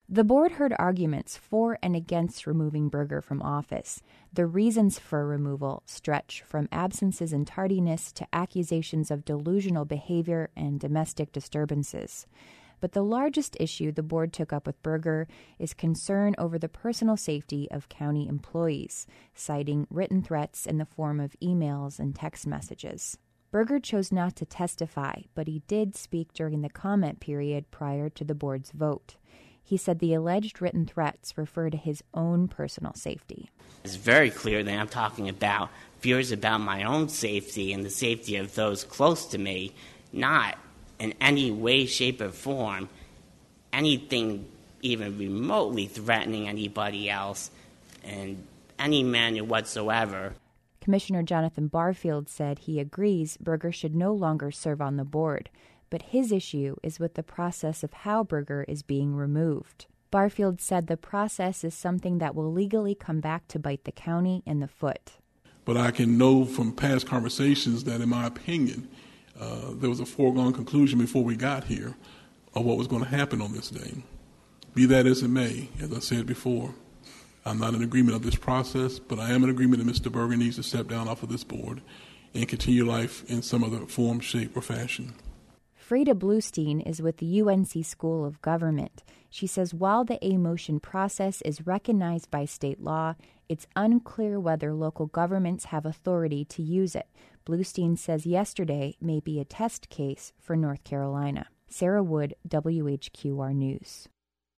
The board heard arguments for and against removing Berger from office. The reasons for removal stretch from absences and tardiness to accusations of delusional behavior and domestic disturbances. But the largest issue the board took up with Berger is concern over the personal safety of county employees, citing written threats in the form of emails and text messages. Berger chose not to testify, but he did speak during the comment period prior to the board's vote. He said the alleged written threats refer to his own personal safety. It's very clear that I'm talking about fears about my own safety and the safety of those close to me, not in any way, shape, or form anything even remotely threatening anybody else in any manner whatsoever. Commissioner Jonathan Barfield said he agrees Berger should no longer serve on the board, but his issue is with the process of how Berger is being removed. Barfield said the process is something that will legally come back to bite the county in the foot. But I can know from past conversations that, in my opinion, there was a foregone conclusion before we got here of what was going to happen on this day. Be that as it may, as I said before, I'm not in agreement of this process, but I am in agreement that Mr. Berger needs to step down off of this board and continue life in some other form, shape, or fashion. Freda Bluestein is with the UNC School of Government. She says while the A-motion process is recognized by state law, it's unclear whether local governments have authority to use it. Bluestein says yesterday may be a test case for North Carolina. Sarah Wood, WHQR News.